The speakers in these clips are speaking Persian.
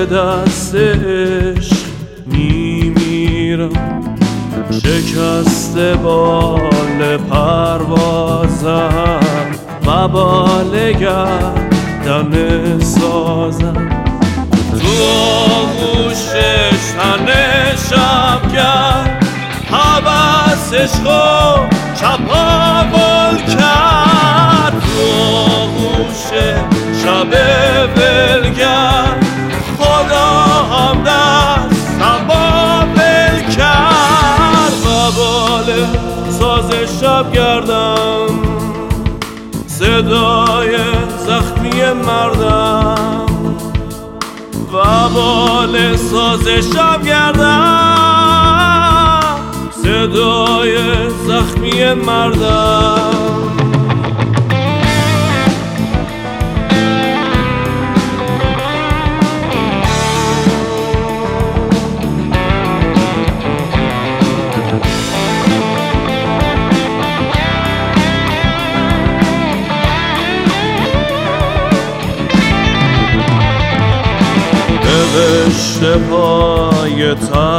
به دست عشق میمیرم، شکسته بال پروازم و بال گردن سازم. تو آغوش تن شبگرد هوس عشقو چپاول کرد. تو آغوش شب ولگرد خدا هم دستم ول کرد. و بال ساز شب گردم، صدای زخمی مردم. و بال ساز شب گردم، صدای زخمی مردم. نوشته پای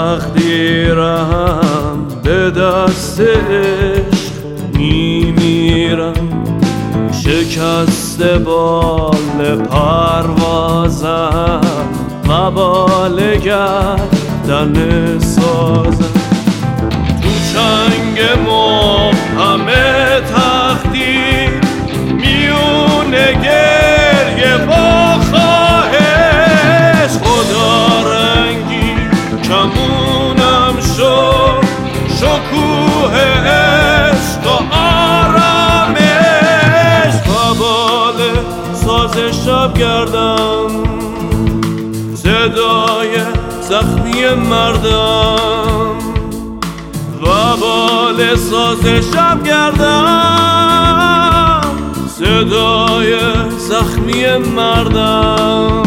تقدیرم، به دست عشق میمیرم، شکسته بال پروازم و بال گردن سازم. تو چنگ مبهم تقدیر میونه گریه با خواهش، خدا رنگی کمونم شد، شکوه عشق و آرامش. و بال ساز شب گردم، صدای زخمی مردم. و بال ساز شب گردم، صدای زخمی مردم.